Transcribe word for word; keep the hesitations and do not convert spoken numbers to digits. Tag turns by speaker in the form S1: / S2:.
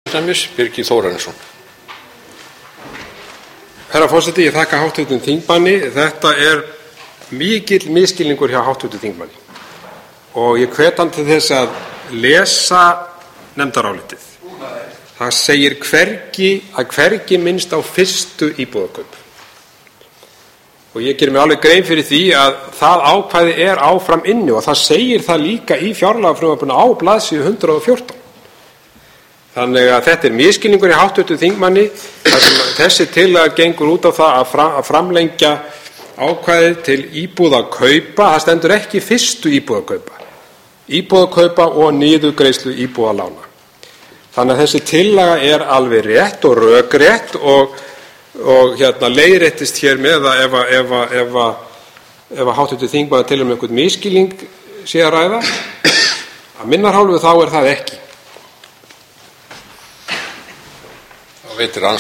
S1: Birgir Þórarinsson.
S2: Herra forseti, ég þakka háttvirtum þingmanni. Þetta er mikill misskilningur hjá háttvirtum þingmanni og ég hvet hann til þess að lesa nefndarálitið. Það segir hvergi að hvergi minnst á fyrstu íbúðarkaup. Og ég gerir mig alveg grein fyrir því að það ákvæði er áfram inni og það segir það líka í fjárlagafrumvarpinu á blaðsíðu hundrað og fjórtán. Þannig að þetta er misskilningur í háttvirtum þingmanni þar sem þessi tillaga gengur út á það að, fram, að framlengja ákvæðið til íbúðakaupa. Það stendur ekki fyrstu íbúðakaupa. Íbúðakaupa og niðurgreiðslu íbúðalána. Þannig að þessi tillaga er alveg rétt og rökrétt og og hérna leiðréttist hér með að ef að ef að ef að ef að háttvirtur þingmaður telur um einhvern misskilning sé að ræða að minnar hálfu þá er það ekki.
S1: Þá veitir